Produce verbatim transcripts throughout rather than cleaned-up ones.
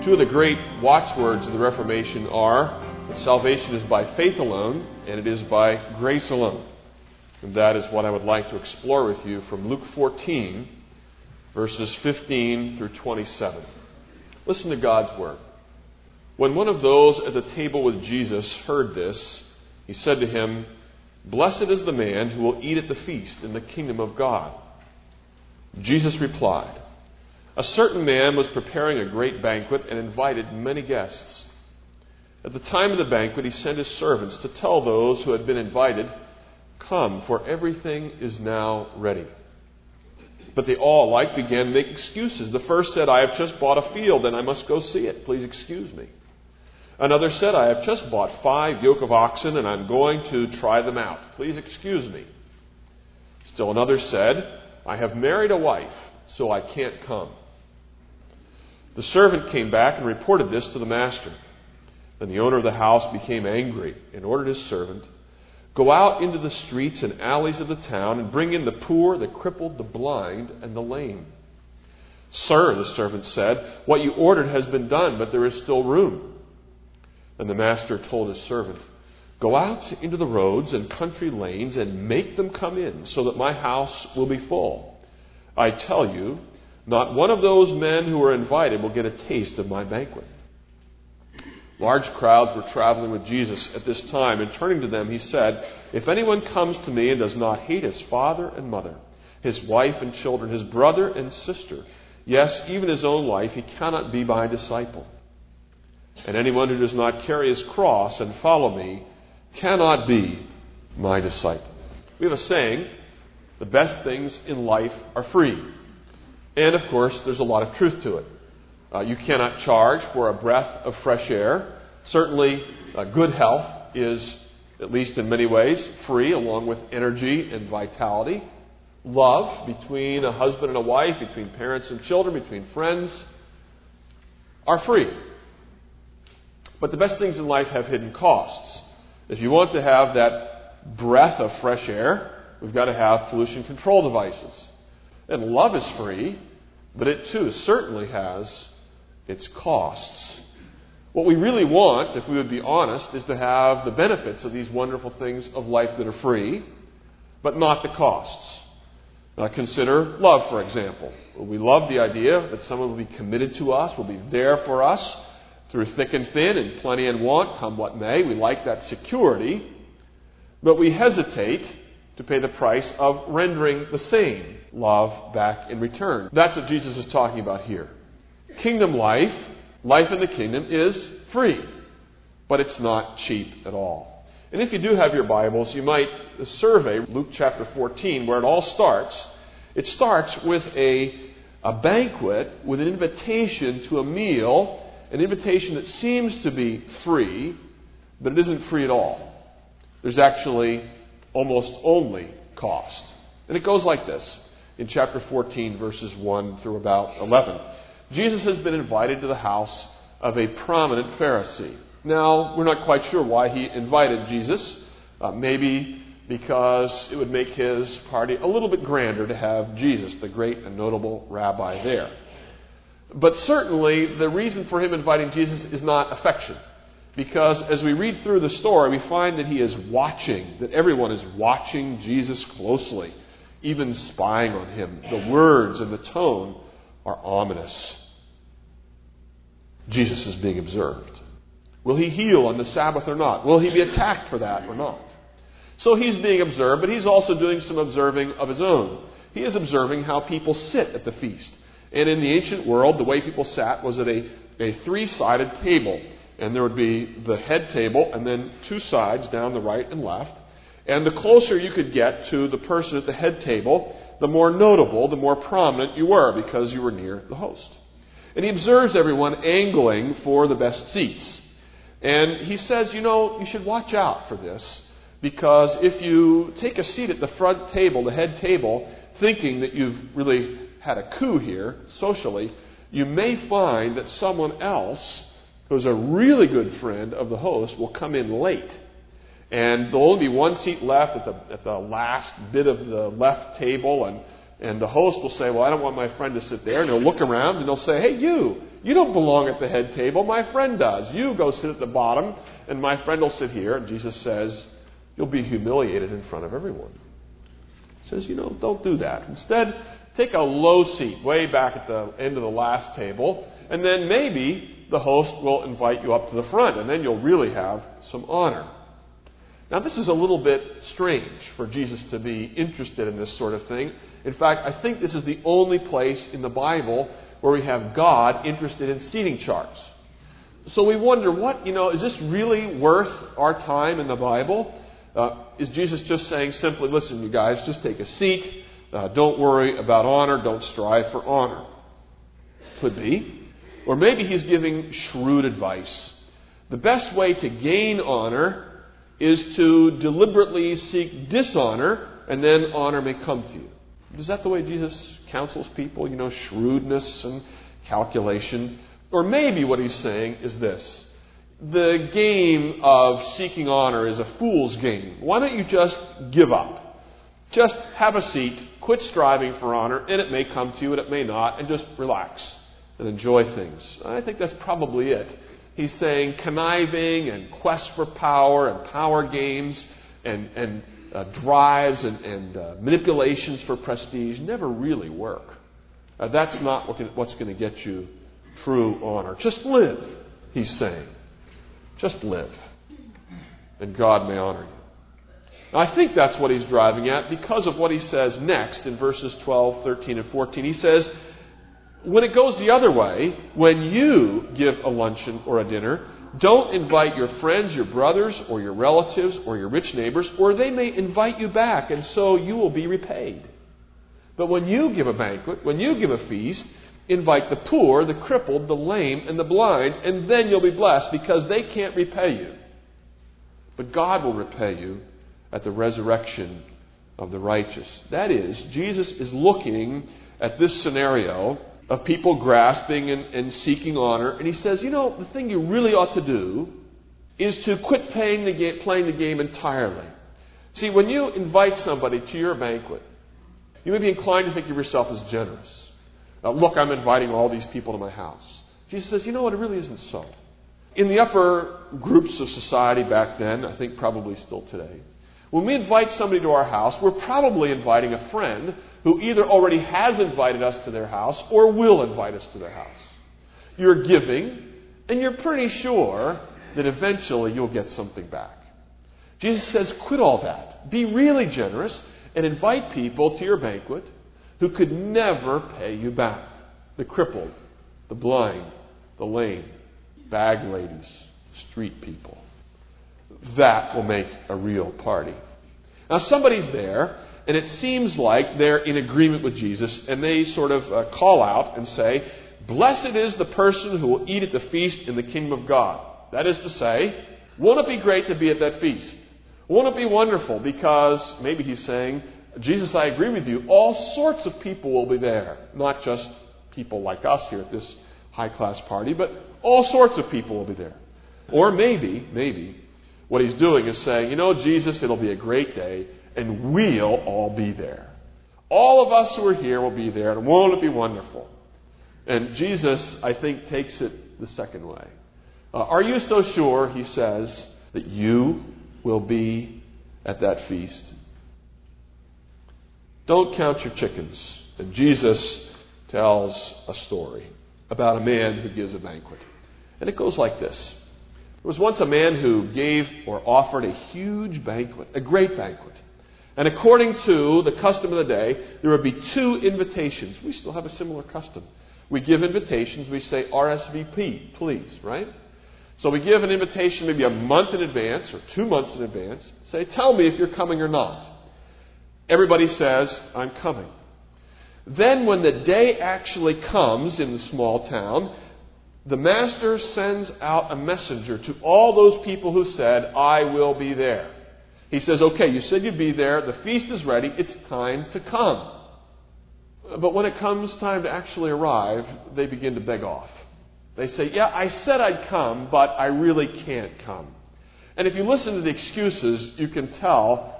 Two of the great watchwords of the Reformation are that salvation is by faith alone, and it is by grace alone. And that is what I would like to explore with you from Luke fourteen, verses fifteen through twenty-seven. Listen to God's word. When one of those at the table with Jesus heard this, he said to him, "Blessed is the man who will eat at the feast in the kingdom of God." Jesus replied, "A certain man was preparing a great banquet and invited many guests. At the time of the banquet, he sent his servants to tell those who had been invited, 'Come, for everything is now ready.' But they all alike began to make excuses. The first said, 'I have just bought a field and I must go see it. Please excuse me.' Another said, 'I have just bought five yoke of oxen and I'm going to try them out. Please excuse me.' Still another said, 'I have married a wife, so I can't come.' The servant came back and reported this to the master. Then the owner of the house became angry and ordered his servant, 'Go out into the streets and alleys of the town and bring in the poor, the crippled, the blind, and the lame.' 'Sir,' the servant said, 'what you ordered has been done, but there is still room.' And the master told his servant, 'Go out into the roads and country lanes and make them come in, so that my house will be full. I tell you, not one of those men who are invited will get a taste of my banquet.' Large crowds were traveling with Jesus at this time, and turning to them, he said, 'If anyone comes to me and does not hate his father and mother, his wife and children, his brother and sister, yes, even his own life, he cannot be my disciple. And anyone who does not carry his cross and follow me cannot be my disciple.'" We have a saying, the best things in life are free. And of course, there's a lot of truth to it. Uh, you cannot charge for a breath of fresh air. Certainly, uh, good health is, at least in many ways, free, along with energy and vitality. Love between a husband and a wife, between parents and children, between friends, are free. But the best things in life have hidden costs. If you want to have that breath of fresh air, we've got to have pollution control devices. And love is free, but it too certainly has its costs. What we really want, if we would be honest, is to have the benefits of these wonderful things of life that are free, but not the costs. Now consider love, for example. We love the idea that someone will be committed to us, will be there for us through thick and thin, and plenty and want, come what may. We like that security, but we hesitate to pay the price of rendering the same love back in return. That's what Jesus is talking about here. Kingdom life, life in the kingdom, is free, but it's not cheap at all. And if you do have your Bibles, you might survey Luke chapter fourteen, where it all starts. It starts with a, a banquet, with an invitation to a meal, an invitation that seems to be free, but it isn't free at all. There's actually almost only cost. And it goes like this in chapter fourteen, verses one through about eleven. Jesus has been invited to the house of a prominent Pharisee. Now, we're not quite sure why he invited Jesus. Uh, maybe because it would make his party a little bit grander to have Jesus, the great and notable rabbi, there. But certainly, the reason for him inviting Jesus is not affection. Because as we read through the story, we find that he is watching, that everyone is watching Jesus closely, even spying on him. The words and the tone are ominous. Jesus is being observed. Will he heal on the Sabbath or not? Will he be attacked for that or not? So he's being observed, but he's also doing some observing of his own. He is observing how people sit at the feast. And in the ancient world, the way people sat was at a, a three-sided table. And there would be the head table and then two sides down the right and left. And the closer you could get to the person at the head table, the more notable, the more prominent you were, because you were near the host. And he observes everyone angling for the best seats. And he says, you know, you should watch out for this, because if you take a seat at the front table, the head table, thinking that you've really had a coup here socially, you may find that someone else who's a really good friend of the host will come in late. And there'll only be one seat left at the at the last bit of the left table, and And the host will say, well, I don't want my friend to sit there. And they'll look around and they'll say, hey, you, you don't belong at the head table. My friend does. You go sit at the bottom, and my friend will sit here. And Jesus says, you'll be humiliated in front of everyone. He says, you know, don't do that. Instead, take a low seat way back at the end of the last table, and then maybe the host will invite you up to the front, and then you'll really have some honor. Now, this is a little bit strange for Jesus to be interested in this sort of thing. In fact, I think this is the only place in the Bible where we have God interested in seating charts. So we wonder, what, you know, is this really worth our time in the Bible? Uh, is Jesus just saying simply, listen, you guys, just take a seat. Uh, don't worry about honor. Don't strive for honor. Could be. Or maybe he's giving shrewd advice. The best way to gain honor is to deliberately seek dishonor, and then honor may come to you. Is that the way Jesus counsels people? You know, shrewdness and calculation. Or maybe what he's saying is this. The game of seeking honor is a fool's game. Why don't you just give up? Just have a seat, quit striving for honor, and it may come to you and it may not, and just relax and enjoy things. I think that's probably it. He's saying conniving and quest for power and power games and, and uh, drives and, and uh, manipulations for prestige never really work. Uh, that's not what can, what's going to get you true honor. Just live, he's saying. Just live. And God may honor you. Now, I think that's what he's driving at because of what he says next in verses twelve, thirteen, and fourteen. He says, when it goes the other way, when you give a luncheon or a dinner, don't invite your friends, your brothers, or your relatives, or your rich neighbors, or they may invite you back, and so you will be repaid. But when you give a banquet, when you give a feast, invite the poor, the crippled, the lame, and the blind, and then you'll be blessed, because they can't repay you. But God will repay you at the resurrection of the righteous. That is, Jesus is looking at this scenario of people grasping and, and seeking honor. And he says, you know, the thing you really ought to do is to quit playing the game, playing the game entirely. See, when you invite somebody to your banquet, you may be inclined to think of yourself as generous. Now, look, I'm inviting all these people to my house. Jesus says, you know what, it really isn't so. In the upper groups of society back then, I think probably still today, when we invite somebody to our house, we're probably inviting a friend who either already has invited us to their house or will invite us to their house. You're giving, and you're pretty sure that eventually you'll get something back. Jesus says, quit all that. Be really generous and invite people to your banquet who could never pay you back. The crippled, the blind, the lame, bag ladies, street people. That will make a real party. Now somebody's there, and it seems like they're in agreement with Jesus, and they sort of uh, call out and say, blessed is the person who will eat at the feast in the kingdom of God. That is to say, won't it be great to be at that feast? Won't it be wonderful? Because maybe he's saying, Jesus, I agree with you. All sorts of people will be there. Not just people like us here at this high-class party, but all sorts of people will be there. Or maybe, maybe, what he's doing is saying, you know, Jesus, it'll be a great day, and we'll all be there. All of us who are here will be there, and won't it be wonderful? And Jesus, I think, takes it the second way. Uh, are you so sure, he says, that you will be at that feast? Don't count your chickens. And Jesus tells a story about a man who gives a banquet. And it goes like this. There was once a man who gave or offered a huge banquet, a great banquet. And according to the custom of the day, there would be two invitations. We still have a similar custom. We give invitations. We say R S V P, please, right? So we give an invitation maybe a month in advance or two months in advance. Say, tell me if you're coming or not. Everybody says, I'm coming. Then when the day actually comes in the small town, the master sends out a messenger to all those people who said, I will be there. He says, okay, you said you'd be there. The feast is ready. It's time to come. But when it comes time to actually arrive, they begin to beg off. They say, yeah, I said I'd come, but I really can't come. And if you listen to the excuses, you can tell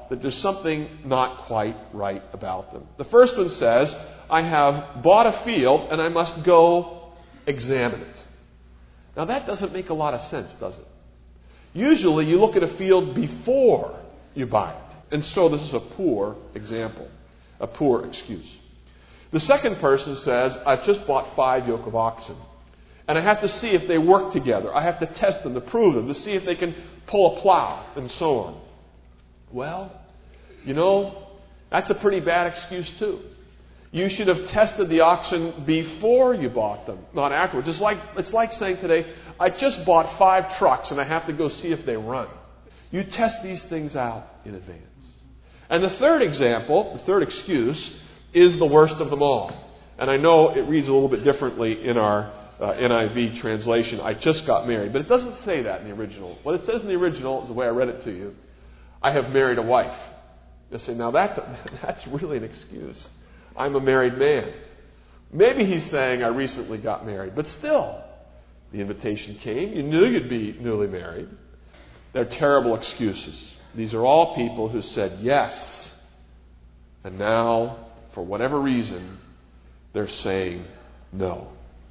that there's something not quite right about them. The first one says, I have bought a field and I must go examine it. Now that doesn't make a lot of sense, does it? Usually you look at a field before you buy it. And so this is a poor example, a poor excuse. The second person says, I've just bought five yoke of oxen. And I have to see if they work together. I have to test them, to prove them, to see if they can pull a plow, and so on. Well, you know, that's a pretty bad excuse too. You should have tested the oxen before you bought them, not afterwards. It's like, it's like saying today, I just bought five trucks and I have to go see if they run. You test these things out in advance. And the third example, the third excuse, is the worst of them all. And I know it reads a little bit differently in our uh, N I V translation. I just got married. But it doesn't say that in the original. What it says in the original is the way I read it to you. I have married a wife. You say, now that's, a, that's really an excuse. I'm a married man. Maybe he's saying I recently got married. But still, the invitation came. You knew you'd be newly married. They're terrible excuses. These are all people who said yes. And now, for whatever reason, they're saying no.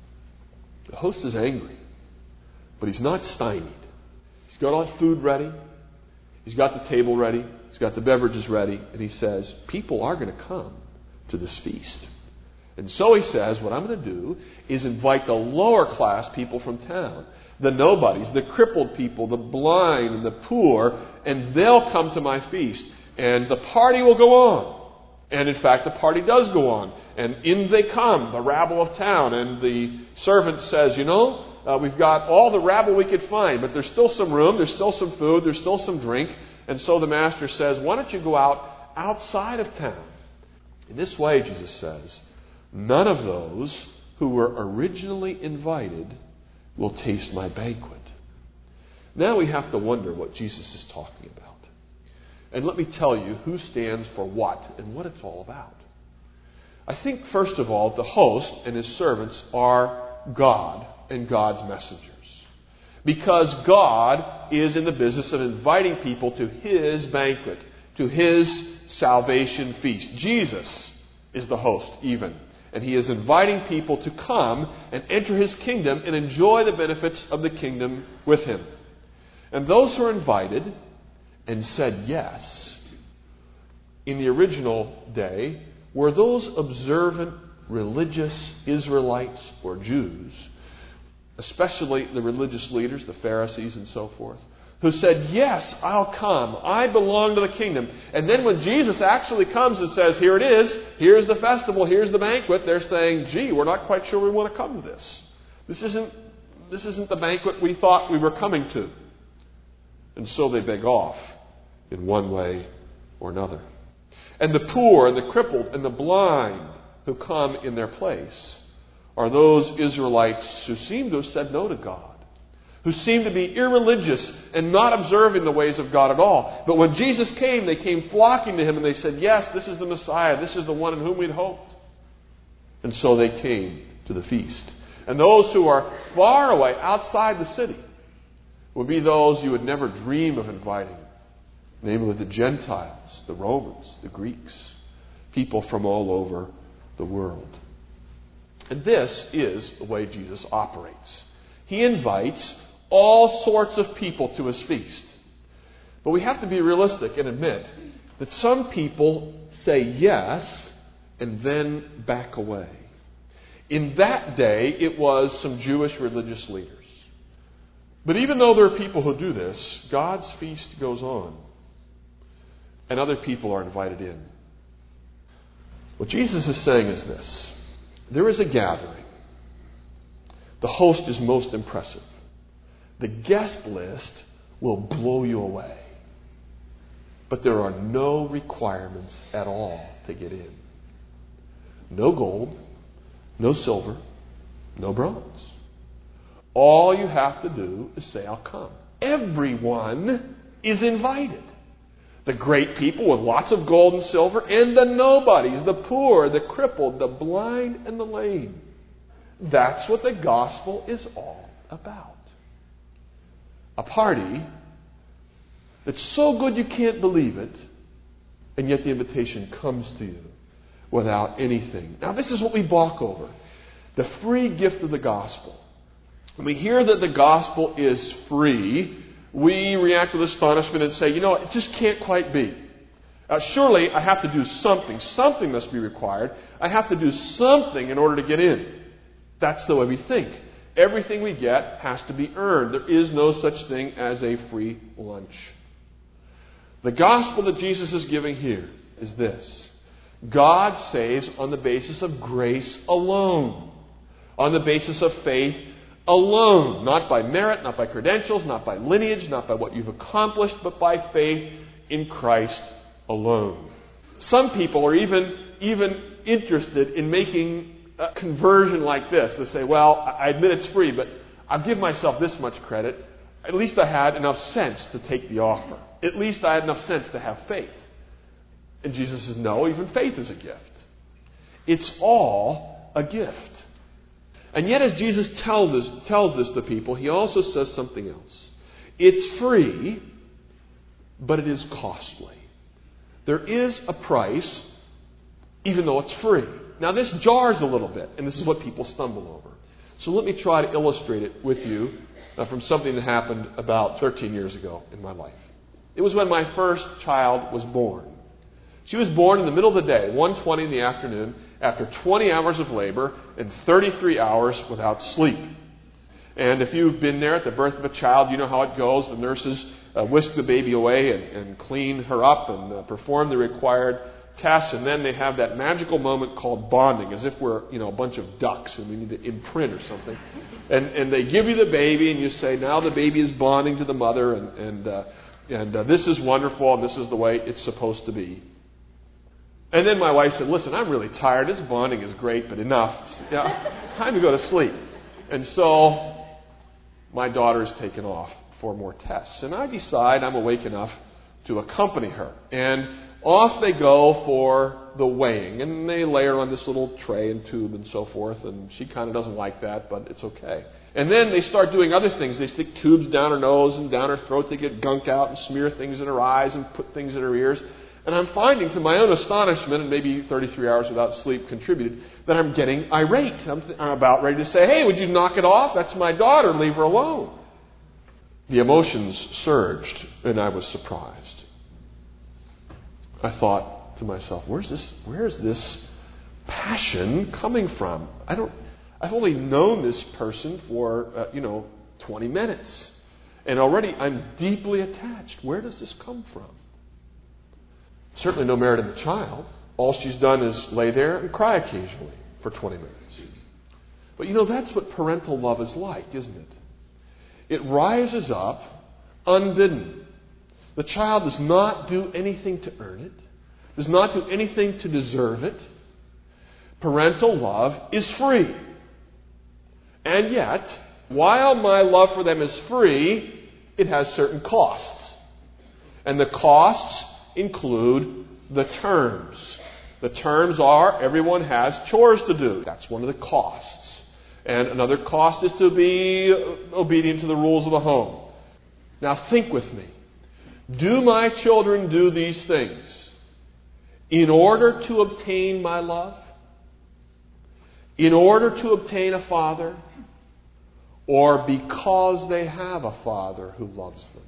The host is angry, but he's not stymied. He's got all the food ready. He's got the table ready. He's got the beverages ready. And he says, people are going to come to this feast. And so he says, what I'm going to do is invite the lower class people from town. The nobodies, the crippled people, the blind, and the poor. And they'll come to my feast. And the party will go on. And in fact, the party does go on. And in they come, the rabble of town. And the servant says, you know, uh, we've got all the rabble we could find, but there's still some room, there's still some food, there's still some drink. And so the master says, why don't you go out outside of town? In this way, Jesus says, none of those who were originally invited will taste my banquet. Now we have to wonder what Jesus is talking about. And let me tell you who stands for what and what it's all about. I think, first of all, the host and his servants are God and God's messengers. Because God is in the business of inviting people to His banquet, to His salvation feast. Jesus is the host even. And He is inviting people to come and enter His kingdom and enjoy the benefits of the kingdom with Him. And those who are invited and said yes, in the original day, were those observant religious Israelites or Jews, especially the religious leaders, the Pharisees and so forth, who said, yes, I'll come. I belong to the kingdom. And then when Jesus actually comes and says, here it is, here's the festival, here's the banquet, they're saying, gee, we're not quite sure we want to come to this. This isn't, this isn't the banquet we thought we were coming to. And so they beg off in one way or another. And the poor and the crippled and the blind who come in their place are those Israelites who seem to have said no to God, who seem to be irreligious and not observing the ways of God at all. But when Jesus came, they came flocking to Him and they said, yes, this is the Messiah, this is the one in whom we'd hoped. And so they came to the feast. And those who are far away outside the city would be those you would never dream of inviting, namely the Gentiles, the Romans, the Greeks, people from all over the world. And this is the way Jesus operates. He invites all sorts of people to His feast. But we have to be realistic and admit that some people say yes and then back away. In that day, it was some Jewish religious leaders. But even though there are people who do this, God's feast goes on. And other people are invited in. What Jesus is saying is this. There is a gathering. The host is most impressive. The guest list will blow you away. But there are no requirements at all to get in. No gold, no silver, no bronze. All you have to do is say, I'll come. Everyone is invited. The great people with lots of gold and silver, and the nobodies, the poor, the crippled, the blind, and the lame. That's what the gospel is all about. A party that's so good you can't believe it, And yet the invitation comes to you without anything. Now this is what we balk over. The free gift of the gospel. When we hear that the gospel is free, we react with astonishment and say, you know, it just can't quite be. Uh, surely I have to do something. Something must be required. I have to do something in order to get in. That's the way we think. Everything we get has to be earned. There is no such thing as a free lunch. The gospel that Jesus is giving here is this. God saves on the basis of grace alone. On the basis of faith alone. Not by merit, not by credentials, not by lineage, not by what you've accomplished, but by faith in Christ alone. Some people are even, even interested in making a conversion like this. They say, well, I admit it's free, but I'll give myself this much credit. At least I had enough sense to take the offer. At least I had enough sense to have faith. And Jesus says, no, even faith is a gift. It's all a gift. And yet as Jesus tell this, tells this to people, he also says something else. It's free, but it is costly. There is a price, even though it's free. Now this jars a little bit, and this is what people stumble over. So let me try to illustrate it with you uh, from something that happened about thirteen years ago in my life. It was when my first child was born. She was born in the middle of the day, one twenty in the afternoon, after twenty hours of labor and thirty-three hours without sleep. And if you've been there at the birth of a child, you know how it goes. The nurses uh, whisk the baby away and, and clean her up and uh, perform the required tests, and then they have that magical moment called bonding, as if we're, you know, a bunch of ducks and we need to imprint or something. And and they give you the baby, and you say, now the baby is bonding to the mother, and and uh, and uh, this is wonderful, and this is the way it's supposed to be. And then my wife said, listen, I'm really tired. This bonding is great, but enough. You know, it's time to go to sleep. And so my daughter is taken off for more tests. And I decide I'm awake enough to accompany her. And off they go for the weighing. And they lay her on this little tray and tube and so forth. And she kind of doesn't like that, but it's okay. And then they start doing other things. They stick tubes down her nose and down her throat to get gunk out and smear things in her eyes and put things in her ears. And I'm finding, to my own astonishment, and maybe thirty-three hours without sleep contributed, that I'm getting irate. I'm, th- I'm about ready to say, hey, would you knock it off? That's my daughter. Leave her alone. The emotions surged, and I was surprised. I thought to myself, where's this, where's this passion coming from? I don't, I've only known this person for, uh, you know, twenty minutes. And already I'm deeply attached. Where does this come from? Certainly no merit in the child. All she's done is lay there and cry occasionally for twenty minutes. But you know, that's what parental love is like, isn't it? It rises up unbidden. The child does not do anything to earn it, does not do anything to deserve it. Parental love is free. And yet, while my love for them is free, it has certain costs. And the costs include the terms. The terms are everyone has chores to do. That's one of the costs. And another cost is to be obedient to the rules of the home. Now think with me. Do my children do these things in order to obtain my love? In order to obtain a father? Or because they have a father who loves them?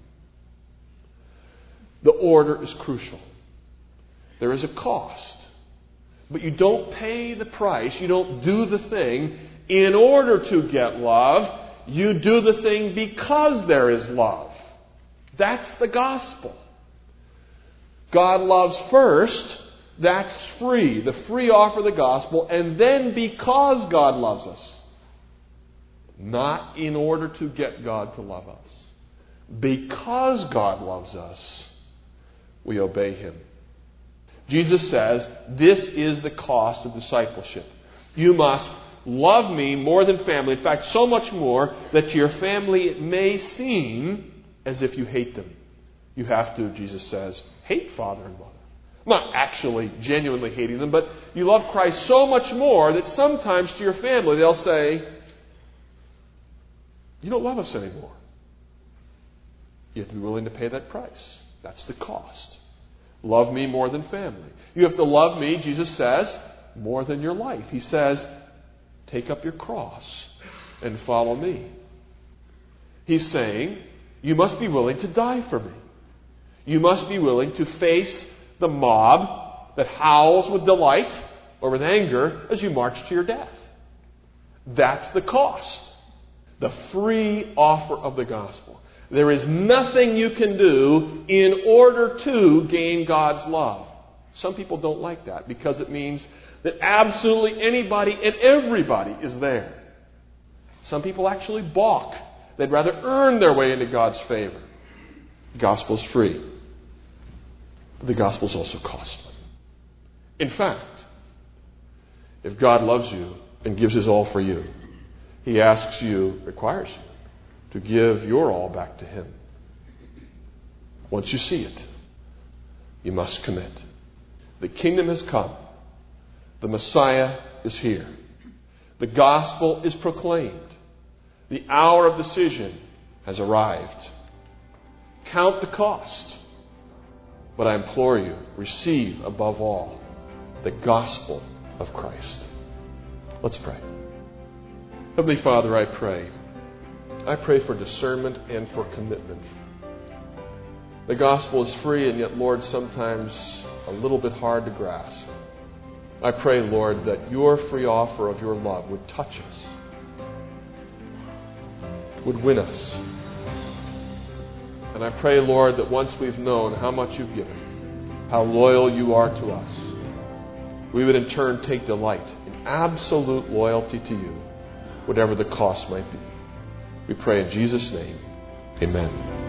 The order is crucial. There is a cost. But you don't pay the price, you don't do the thing in order to get love. You do the thing because there is love. That's the gospel. God loves first. That's free. The free offer of the gospel. And then because God loves us. Not in order to get God to love us. Because God loves us, we obey Him. Jesus says, this is the cost of discipleship. You must love me more than family. In fact, so much more that to your family it may seem as if you hate them. You have to, Jesus says, hate father and mother. Not actually genuinely hating them, but you love Christ so much more that sometimes to your family they'll say, you don't love us anymore. You have to be willing to pay that price. That's the cost. love me more than family. You have to love me, Jesus says, more than your life. He says, take up your cross and follow me. He's saying, you must be willing to die for me. You must be willing to face the mob that howls with delight or with anger as you march to your death. That's the cost. The free offer of the gospel. There is nothing you can do in order to gain God's love. Some people don't like that because it means that absolutely anybody and everybody is there. Some people actually balk. They'd rather earn their way into God's favor. The gospel is free. But the gospel is also costly. In fact, if God loves you and gives His all for you, He asks you, requires you, to give your all back to Him. Once you see it, you must commit. The kingdom has come. The Messiah is here. The gospel is proclaimed. The hour of decision has arrived. Count the cost. But I implore you, receive above all the gospel of Christ. Let's pray. Heavenly Father, I pray. I pray for discernment and for commitment. The gospel is free and yet, Lord, sometimes a little bit hard to grasp. I pray, Lord, that your free offer of your love would touch us, would win us. And I pray, Lord, that once we've known how much you've given, how loyal you are to us, we would in turn take delight in absolute loyalty to you, whatever the cost might be. We pray in Jesus' name. Amen.